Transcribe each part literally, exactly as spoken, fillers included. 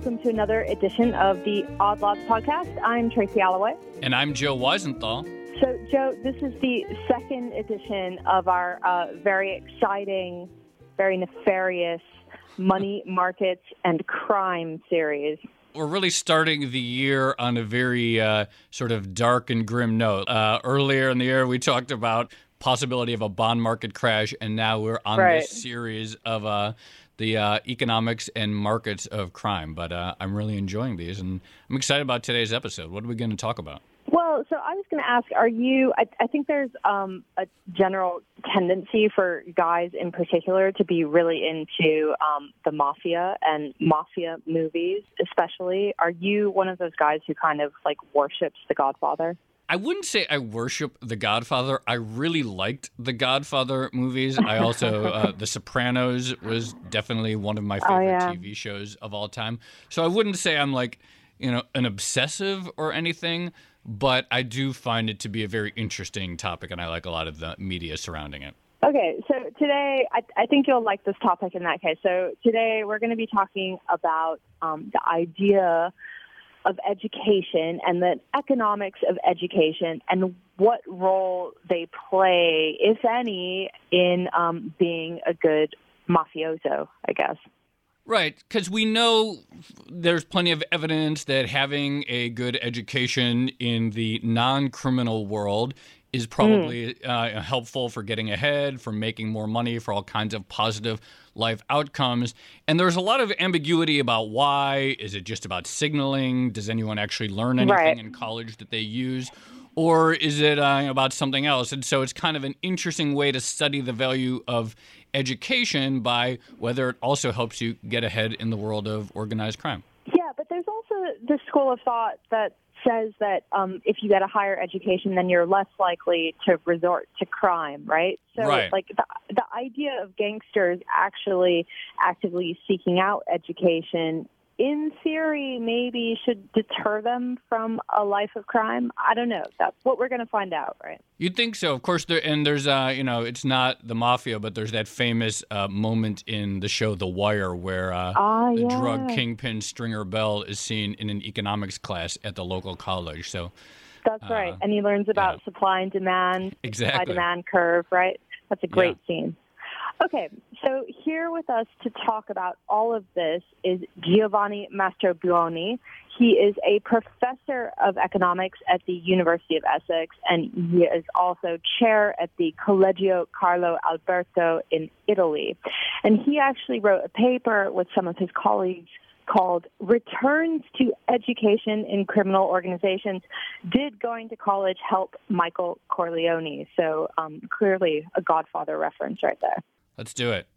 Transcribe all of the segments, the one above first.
welcome to another edition of the Odd Lots podcast. I'm Tracy Alloway. And I'm Joe Weisenthal. So, Joe, this is the second edition of our uh, very exciting, very nefarious money, markets, and crime series. We're really starting the year on a very uh, sort of dark and grim note. Uh, earlier in the year, we talked about possibility of a bond market crash, and now we're on right. this series of uh, the uh, economics and markets of crime. But uh, I'm really enjoying these, and I'm excited about today's episode. What are we going to talk about? Well, so I was going to ask, are you, I, I think there's um, a general tendency for guys in particular to be really into um, the mafia and mafia movies especially. Are you one of those guys who kind of like worships The Godfather? I wouldn't say I worship The Godfather. I really liked The Godfather movies. I also, uh, The Sopranos was definitely one of my favorite oh, yeah. T V shows of all time. So I wouldn't say I'm like, you know, an obsessive or anything, but I do find it to be a very interesting topic, and I like a lot of the media surrounding it. Okay, so today, I, I think you'll like this topic in that case. So today we're going to be talking about um, the idea of education and the economics of education and what role they play, if any, in um, being a good mafioso, I guess. Right, because we know there's plenty of evidence that having a good education in the non-criminal world is probably mm. uh, helpful for getting ahead, for making more money, for all kinds of positive life outcomes. And there's a lot of ambiguity about why. Is it just about signaling? Does anyone actually learn anything right. in college that they use? Or is it uh, about something else? And so it's kind of an interesting way to study the value of education by whether it also helps you get ahead in the world of organized crime. Yeah, but there's also this school of thought that says that um, if you get a higher education, then you're less likely to resort to crime, right? So, right. like, the, the idea of gangsters actually actively seeking out education, in theory, maybe should deter them from a life of crime. I don't know. That's what we're going to find out, right? You'd think so. Of course, there, and there's, uh, you know, it's not the mafia, but there's that famous uh, moment in the show The Wire where uh, uh, the yeah. drug kingpin Stringer Bell is seen in an economics class at the local college. So That's uh, right. And he learns about yeah. supply and demand, exactly. supply-demand curve, right? That's a great yeah. scene. Okay, so here with us to talk about all of this is Giovanni Mastrobuoni. He is a professor of economics at the University of Essex, and he is also chair at the Collegio Carlo Alberto in Italy. And he actually wrote a paper with some of his colleagues called Returns to Education in Criminal Organizations. Did going to college help Michael Corleone? So um, clearly a Godfather reference right there. Let's do it.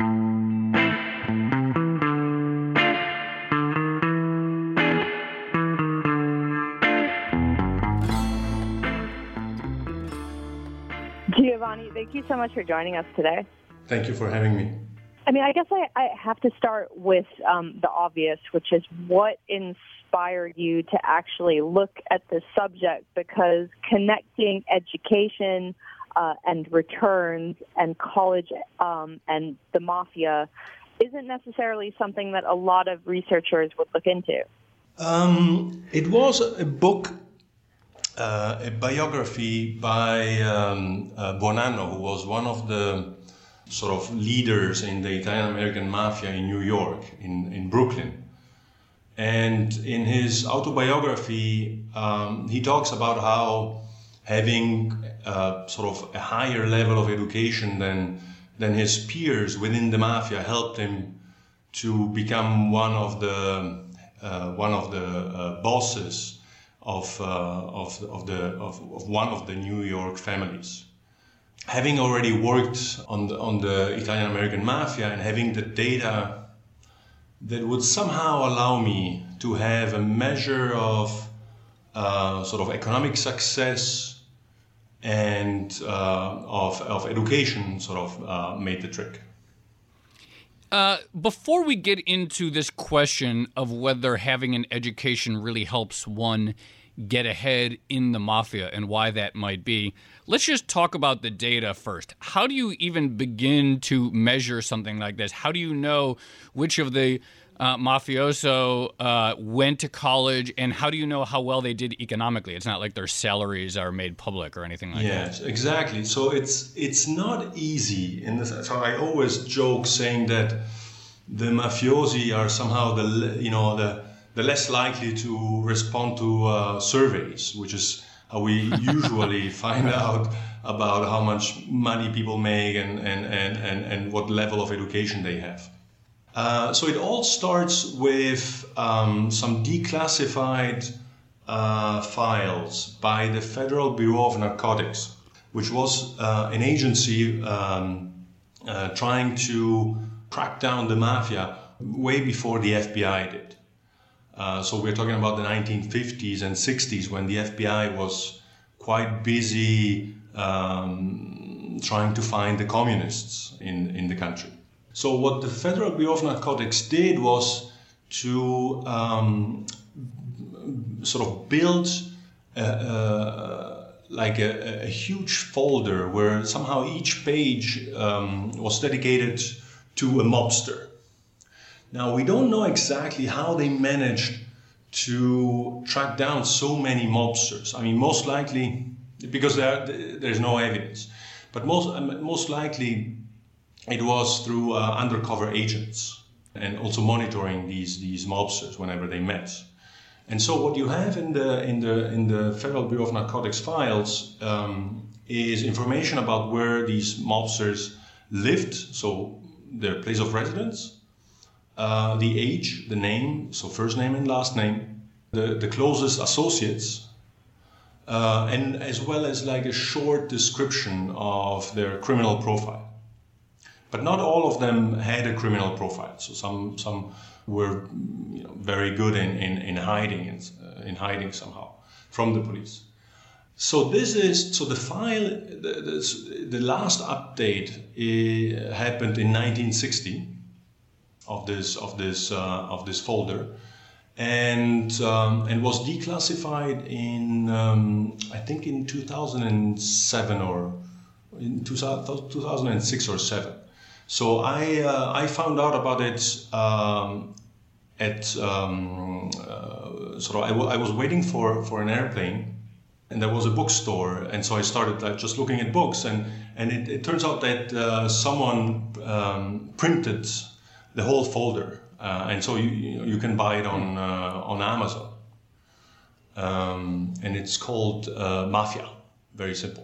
Giovanni, thank you so much for joining us today. Thank you for having me. I mean, I guess I, I have to start with um, the obvious, which is what inspired you to actually look at this subject, because connecting education Uh, and returns and college um, and the mafia isn't necessarily something that a lot of researchers would look into. Um, it was a book, uh, a biography by um, uh, Buonanno, who was one of the sort of leaders in the Italian-American mafia in New York, in, in Brooklyn. And in his autobiography, um, he talks about how having uh, sort of a higher level of education than than his peers within the mafia helped him to become one of the uh, one of the uh, bosses of uh, of of the of, of one of the New York families. Having already worked on the on the Italian American mafia and having the data that would somehow allow me to have a measure of uh, sort of economic success and uh, of, of education sort of uh, made the trick. Uh, before we get into this question of whether having an education really helps one get ahead in the mafia and why that might be, let's just talk about the data first. How do you even begin to measure something like this? How do you know which of the uh, mafioso uh, went to college, and how do you know how well they did economically? It's not like their salaries are made public or anything like yes, that. Yes, exactly. So it's it's not easy. In this, so I always joke saying that the mafiosi are somehow the you know the the less likely to respond to uh, surveys, which is how we usually find out about how much money people make and, and, and, and, and what level of education they have. Uh, so it all starts with um, some declassified uh, files by the Federal Bureau of Narcotics, which was uh, an agency um, uh, trying to track down the mafia way before the F B I did. Uh, so we're talking about the nineteen fifties and sixties when the F B I was quite busy um, trying to find the communists in, in the country. So what the Federal Bureau of Narcotics did was to um, sort of build a, a, like a, a huge folder where somehow each page um, was dedicated to a mobster. Now, we don't know exactly how they managed to track down so many mobsters. I mean, most likely, because there, there's no evidence, but most, most likely it was through uh, undercover agents and also monitoring these, these mobsters whenever they met. And so what you have in the, in the, in the Federal Bureau of Narcotics files um, is information about where these mobsters lived, so their place of residence, Uh, the age, the name, so first name and last name, the, the closest associates, uh, and as well as like a short description of their criminal profile. But not all of them had a criminal profile. So some some were you know, very good in, in, in hiding in, uh, in hiding somehow from the police. So this is so the file. The, the, the last update uh, happened in nineteen sixty. Of this of this uh, of this folder, and um, and was declassified in um, I think in two thousand seven or in two thousand six or seven. So I uh, I found out about it um, at um, uh, sort of I, w- I was waiting for, for an airplane, and there was a bookstore, and so I started uh, just looking at books, and and it, it turns out that uh, someone um, printed the whole folder, uh, and so you you can buy it on uh, on Amazon, um, and it's called uh, Mafia. Very simple.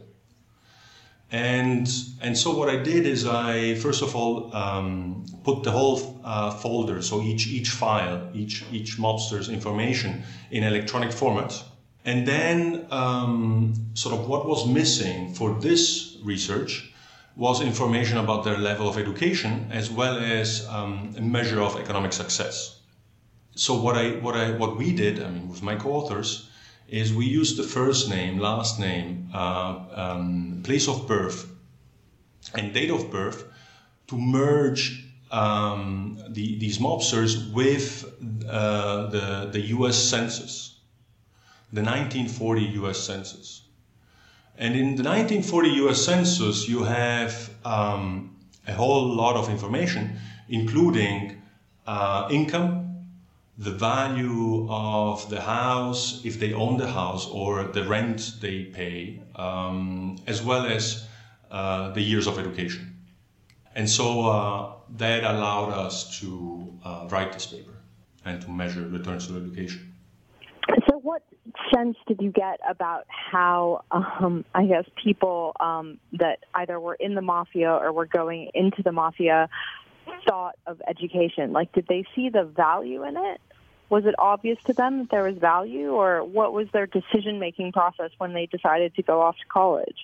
And and so what I did is I first of all um, put the whole uh, folder, so each each file, each each mobster's information in electronic format, and then um, sort of what was missing for this research was information about their level of education as well as um, a measure of economic success. So what I what I what we did, I mean, with my co-authors, is we used the first name, last name, uh, um, place of birth, and date of birth to merge um, the, these mobsters with uh, the the U S Census, the nineteen forty U S Census. And in the nineteen forty U S Census, you have um, a whole lot of information, including uh, income, the value of the house, if they own the house, or the rent they pay, um, as well as uh, the years of education. And so uh, that allowed us to uh, write this paper and to measure returns to education. So what sense did you get about how, um, I guess, people um, that either were in the mafia or were going into the mafia thought of education? Like, did they see the value in it? Was it obvious to them that there was value, or what was their decision-making process when they decided to go off to college?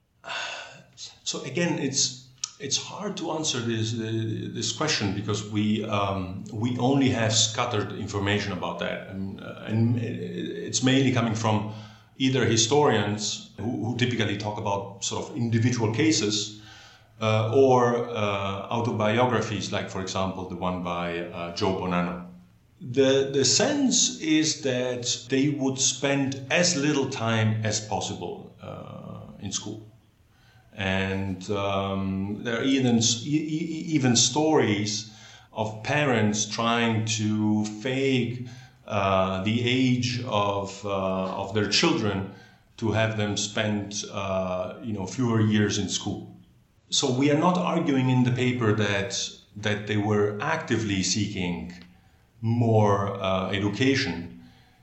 So again, it's it's hard to answer this uh, this question because we um, we only have scattered information about that, and, uh, and it's mainly coming from either historians who, who typically talk about sort of individual cases, uh, or uh, autobiographies, like for example the one by uh, Joe Bonanno. The the sense is that they would spend as little time as possible uh, in school. And um, there are even even stories of parents trying to fake uh, the age of uh, of their children to have them spend uh, you know fewer years in school. So we are not arguing in the paper that that they were actively seeking more uh, education,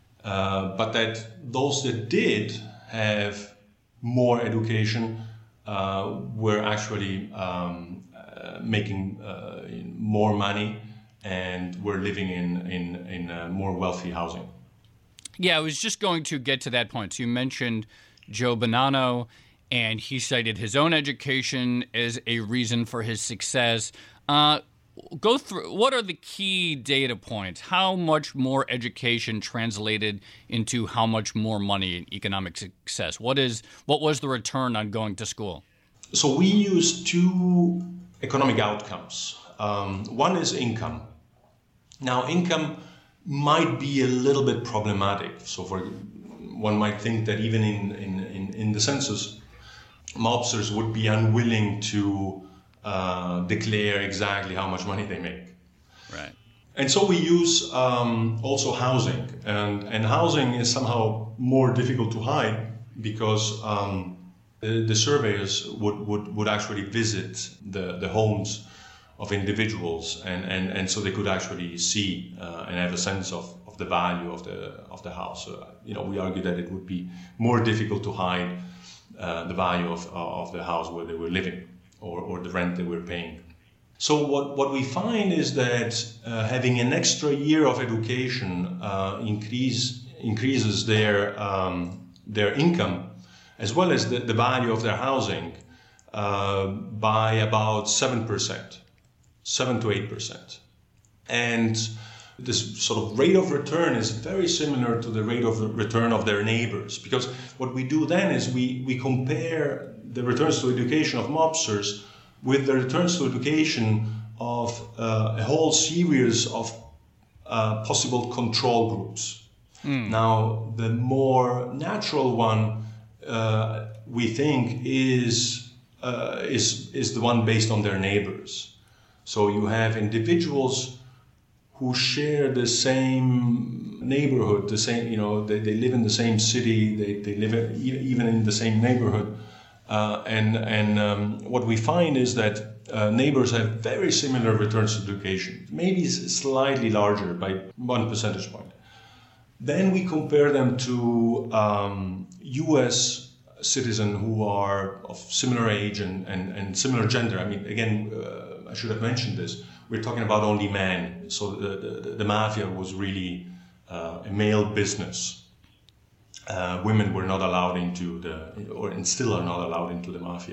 uh, but that those that did have more education uh, were actually um, uh, making uh, more money and were living in in in uh, more wealthy housing. Yeah, I was just going to get to that point. So you mentioned Joe Bonanno, and he cited his own education as a reason for his success. Uh, go through, what are the key data points? How much more education translated into how much more money in economic success? What is what was the return on going to school? So we use two economic outcomes. Um, one is income. Now, income might be a little bit problematic. So for one might think that even in, in, in, in the census, mobsters would be unwilling to uh, declare exactly how much money they make. Right. And so we use um, also housing. And, and housing is somehow more difficult to hide because um, the, the surveyors would, would, would actually visit the, the homes of individuals, and, and, and so they could actually see uh, and have a sense of, of the value of the of the house. So, you know, we argue that it would be more difficult to hide uh, the value of of the house where they were living, or, or the rent they were paying. So what, what we find is that uh, having an extra year of education uh, increase increases their um, their income as well as the, the value of their housing uh, by about seven percent. seven to eight percent. And this sort of rate of return is very similar to the rate of return of their neighbors, because what we do then is we, we compare the returns to education of mobsters with the returns to education of uh, a whole series of uh, possible control groups. Mm. Now, the more natural one uh, we think is, uh, is, is the one based on their neighbors. So you have individuals who share the same neighborhood, the same, you know, they, they live in the same city, they, they live in, even in the same neighborhood. Uh, and and um, what we find is that uh, neighbors have very similar returns to education, maybe slightly larger by one percentage point. Then we compare them to um, U S citizens who are of similar age and, and, and similar gender. I mean, again, uh, I should have mentioned this. We're talking about only men. So the, the, the mafia was really uh, a male business. Uh, women were not allowed into the, or and still are not allowed into the mafia.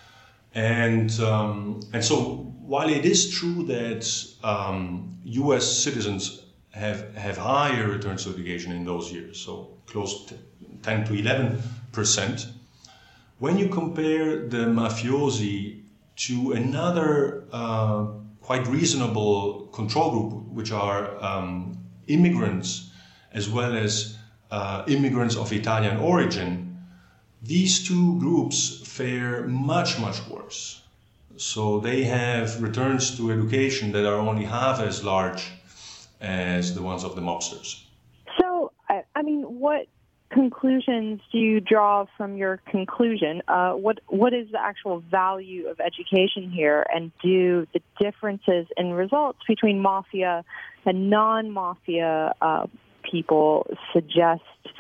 And um, and so while it is true that um, U S citizens have have higher returns to education in those years, so close to ten to eleven percent, when you compare the mafiosi to another uh, quite reasonable control group, which are um, immigrants as well as uh, immigrants of Italian origin, these two groups fare much, much worse. So they have returns to education that are only half as large as the ones of the mobsters. So, I, I mean, what conclusions do you draw from your conclusion? Uh, what what is the actual value of education here, and do the differences in results between mafia and non-mafia uh, people suggest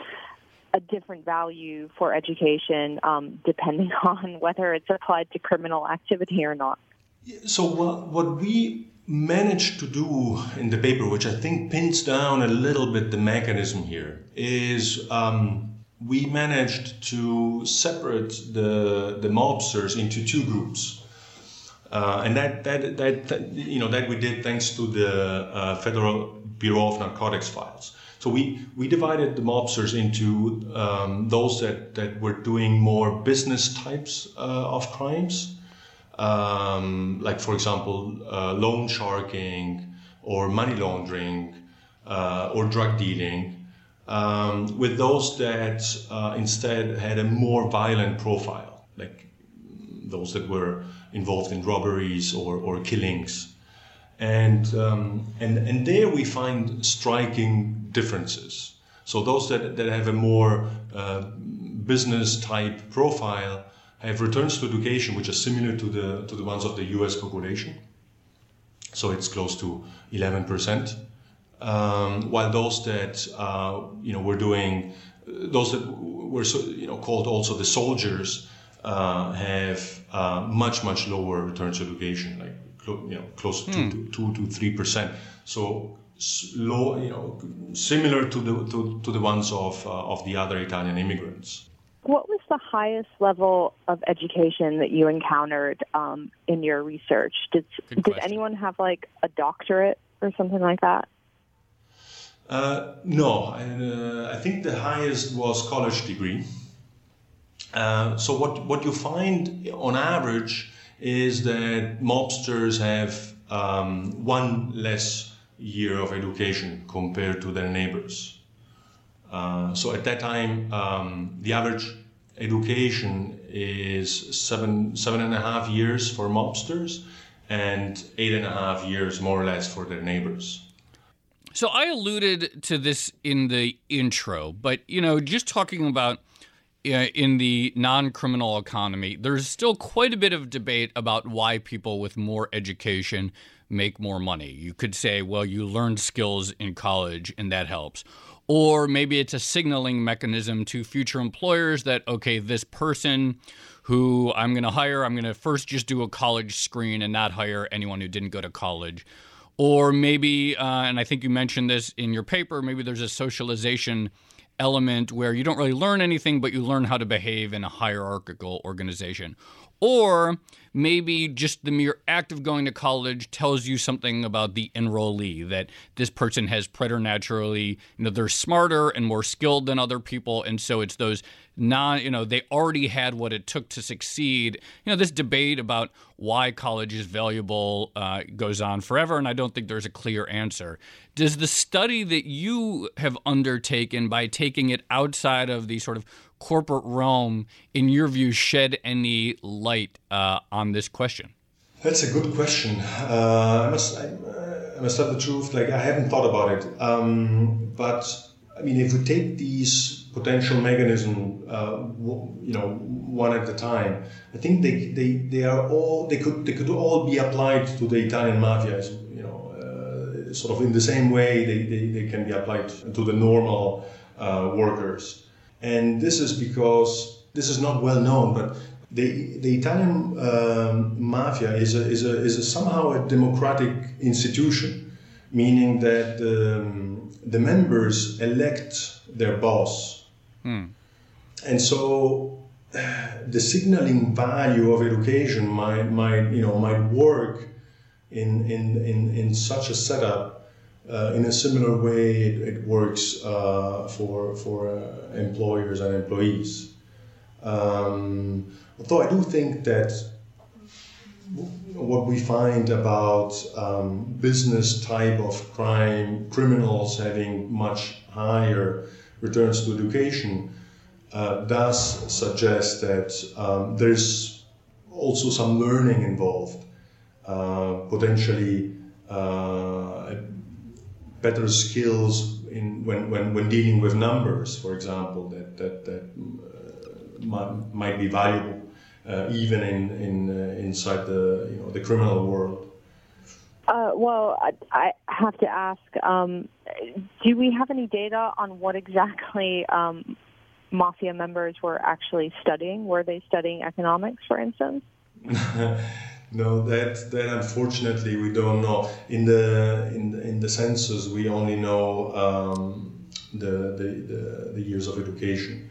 a different value for education um, depending on whether it's applied to criminal activity or not? So what, what we managed to do in the paper, which I think pins down a little bit the mechanism here, is um, we managed to separate the the mobsters into two groups, uh, and that, that that that you know that we did thanks to the uh, Federal Bureau of Narcotics files. So we we divided the mobsters into um, those that that were doing more business types uh, of crimes. Um, like, for example, uh, loan sharking or money laundering uh, or drug dealing, um, with those that uh, instead had a more violent profile, like those that were involved in robberies or, or killings. And, um, and, and there we find striking differences. So those that, that have a more uh, business type profile have returns to education which are similar to the, to the ones of the U S population. So it's close to eleven percent. Um, while those that uh, you know were doing, those that were you know called also the soldiers uh, have uh, much much lower returns to education, like you know close to hmm. two, two to three percent. So low, you know, similar to the to, to the ones of uh, of the other Italian immigrants. What was the highest level of education that you encountered um, in your research? Did did anyone have like a doctorate or something like that? Uh, no, I, uh, I think the highest was college degree. Uh, so what what you find on average is that mobsters have um, one less year of education compared to their neighbors. Uh, so at that time, um, the average education is seven seven and a half years for mobsters, and eight and a half years more or less for their neighbors. So I alluded to this in the intro, but you know, just talking about uh, in the non-criminal economy, there's still quite a bit of debate about why people with more education make more money. You could say, well, you learned skills in college and that helps. Or maybe it's a signaling mechanism to future employers that, okay, this person who I'm going to hire, I'm going to first just do a college screen and not hire anyone who didn't go to college. Or maybe, uh, and I think you mentioned this in your paper, maybe there's a socialization element where you don't really learn anything, but you learn how to behave in a hierarchical organization. Or maybe just the mere act of going to college tells you something about the enrollee, that this person has preternaturally, you know, they're smarter and more skilled than other people. And so it's those non, you know, they already had what it took to succeed. You know, this debate about why college is valuable uh, goes on forever, and I don't think there's a clear answer. Does the study that you have undertaken by taking it outside of the sort of corporate realm, in your view, shed any light uh, on this question? That's a good question. Uh, I must, I, I must have the truth. Like I haven't thought about it. Um, but I mean, if we take these potential mechanisms, uh, you know, one at a time, I think they, they, they are all they could they could all be applied to the Italian mafia. You know, uh, sort of in the same way they, they, they can be applied to the normal uh, workers. And this is because this is not well known, but the the Italian um, mafia is a is a is a somehow a democratic institution, meaning that um, the members elect their boss, hmm. and so the signaling value of education might might you know might work in in in, in such a setup. Uh, in a similar way, it, it works uh, for for uh, employers and employees. Um, although I do think that what we find about um, business type of crime, criminals having much higher returns to education, uh, does suggest that um, there's also some learning involved, uh, potentially. Uh, better skills in when, when, when dealing with numbers, for example, that that, that uh, might, might be valuable uh, even in in uh, inside the you know the criminal world. Uh, well, I, I have to ask: um, do we have any data on what exactly um, mafia members were actually studying? Were they studying economics, for instance? No, that that unfortunately we don't know. In the in the, in the census, we only know um, the, the, the the years of education,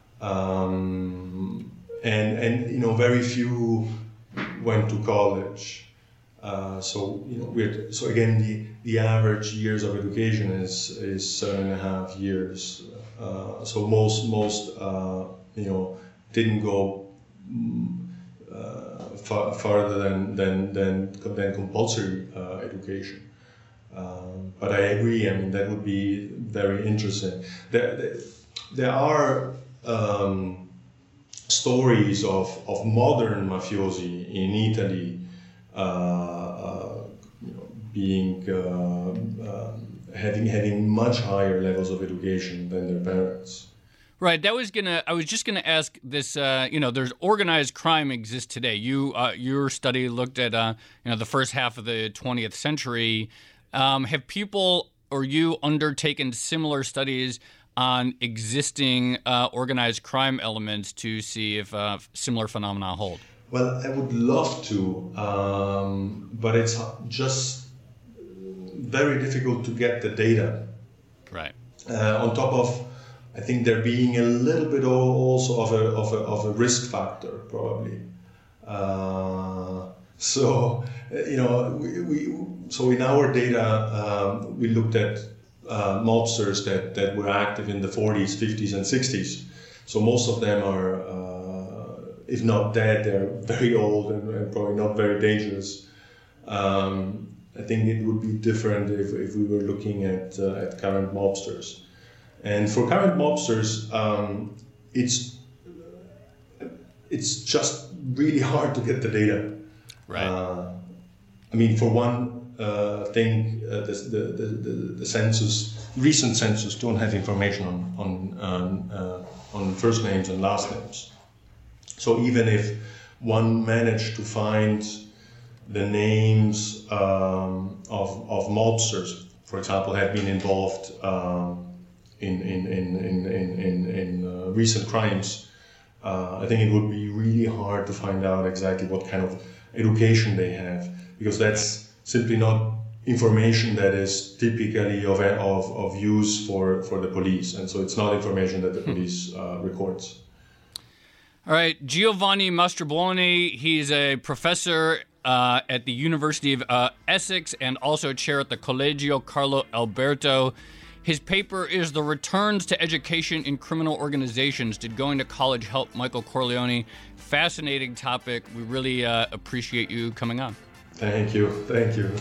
um, and and you know very few went to college. Uh, so you know we're so again the, the average years of education is is seven and a half years. Uh, so most most uh, you know didn't go. Uh, Far, farther than than than, than compulsory uh, education, um, but I agree. I mean that would be very interesting. There, there, there are um, stories of, of modern mafiosi in Italy, uh, uh, you know, being uh, uh, having having much higher levels of education than their parents. Right. That was gonna. I was just gonna ask this. Uh, you know, there's organized crime exists today. You, uh, your study looked at, uh, you know, the first half of the twentieth century. Um, have people or you undertaken similar studies on existing uh, organized crime elements to see if uh, similar phenomena hold? Well, I would love to, um, but it's just very difficult to get the data. Right. Uh, on top of, I think there being a little bit also of a of a of a risk factor probably. Uh, so you know we, we so in our data um, we looked at uh, mobsters that, that were active in the forties, fifties, and sixties. So most of them are, uh, if not dead, they're very old and, and probably not very dangerous. Um, I think it would be different if, if we were looking at uh, at current mobsters. And for current mobsters, um, it's it's just really hard to get the data. Right. Uh, I mean, for one uh, thing, uh, the, the, the the census, recent census, don't have information on on on, uh, on first names and last names. So even if one managed to find the names um, of of mobsters, for example, have been involved. Um, In in in in in, in uh, recent crimes, uh, I think it would be really hard to find out exactly what kind of education they have, because that's simply not information that is typically of of, of use for, for the police, and so it's not information that the police uh, records. All right, Giovanni Mastrobuoni, he's a professor uh, at the University of uh, Essex and also chair at the Collegio Carlo Alberto. His paper is The Returns to Education in Criminal Organizations. Did Going to College Help Michael Corleone? Fascinating topic. We really uh, appreciate you coming on. Thank you. Thank you.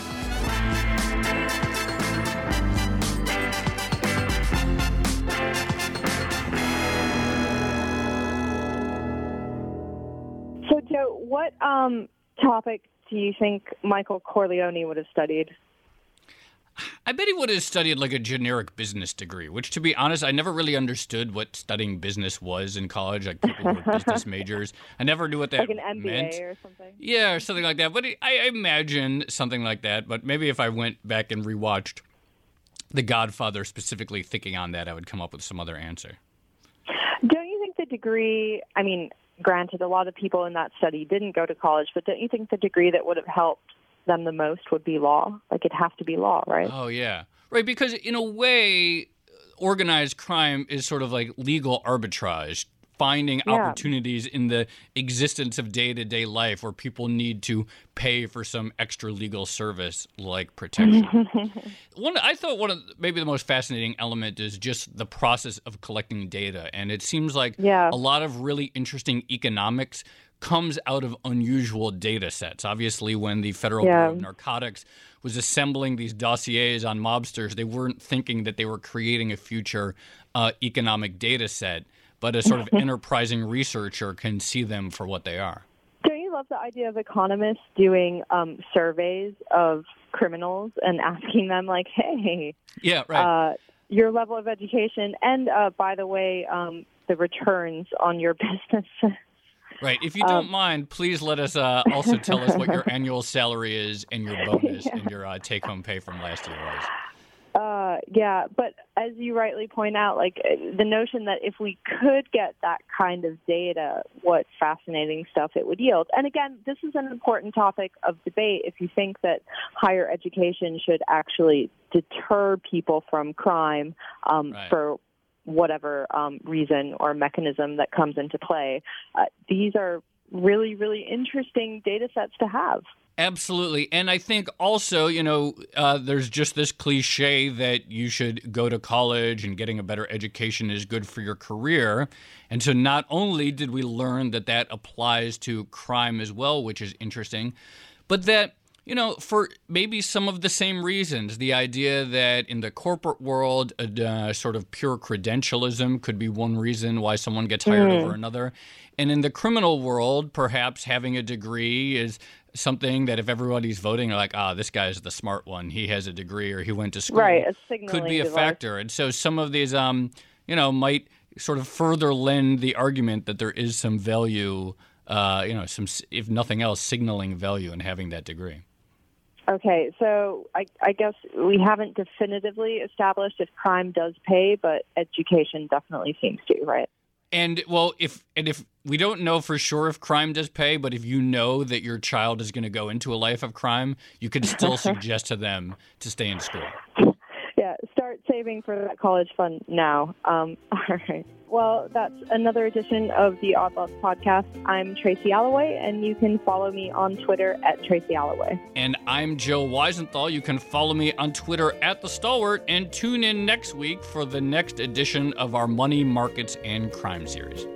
So, Joe, what um, topic do you think Michael Corleone would have studied? I bet he would have studied like a generic business degree, which, to be honest, I never really understood what studying business was in college, like people who were business majors. I never knew what that like an M B A meant. or something? Yeah, or something like that. But I imagine something like that. But maybe if I went back and rewatched The Godfather specifically thinking on that, I would come up with some other answer. Don't you think the degree, I mean, granted, a lot of people in that study didn't go to college, but don't you think the degree that would have helped them the most would be law? Like, it'd have to be law, right? Oh, yeah. Right, because in a way, organized crime is sort of like legal arbitrage, finding Yeah. opportunities in the existence of day-to-day life where people need to pay for some extra legal service like protection. one, I thought one of maybe the most fascinating element is just the process of collecting data. And it seems like Yeah. a lot of really interesting economics comes out of unusual data sets. Obviously, when the Federal Yeah. Bureau of Narcotics was assembling these dossiers on mobsters, they weren't thinking that they were creating a future uh, economic data set, but a sort of enterprising researcher can see them for what they are. Don't you love the idea of economists doing um, surveys of criminals and asking them, like, hey, Yeah, right. uh, your level of education and, uh, by the way, um, the returns on your business. Right. If you don't Um, mind, please let us uh, also tell us what your annual salary is and your bonus Yeah. and your uh, take-home pay from last year was. Uh, yeah, but as you rightly point out, like uh, the notion that if we could get that kind of data, what fascinating stuff it would yield. And again, this is an important topic of debate. If you think that higher education should actually deter people from crime um, Right. for whatever um, reason or mechanism that comes into play, uh, these are really, really interesting data sets to have. Absolutely. And I think also, you know, uh, there's just this cliche that you should go to college and getting a better education is good for your career. And so not only did we learn that that applies to crime as well, which is interesting, but that, you know, for maybe some of the same reasons, the idea that in the corporate world, uh, sort of pure credentialism could be one reason why someone gets hired Mm. over another. And in the criminal world, perhaps having a degree is something that if everybody's voting, are like, ah, this guy's the smart one. He has a degree or he went to school. Right, a could be a device. factor. And so some of these, um, you know, might sort of further lend the argument that there is some value, uh, you know, some, if nothing else, signaling value in having that degree. Okay, so I, I guess we haven't definitively established if crime does pay, but education definitely seems to, right? And well, if and if we don't know for sure if crime does pay, but if you know that your child is going to go into a life of crime, you could still suggest to them to stay in school. Yeah, start saving for that college fund now. Um, all right. Well, that's another edition of the Odd Lots podcast. I'm Tracy Alloway, and you can follow me on Twitter at Tracy Alloway. And I'm Joe Weisenthal. You can follow me on Twitter at The Stalwart, and tune in next week for the next edition of our Money, Markets, and Crime series.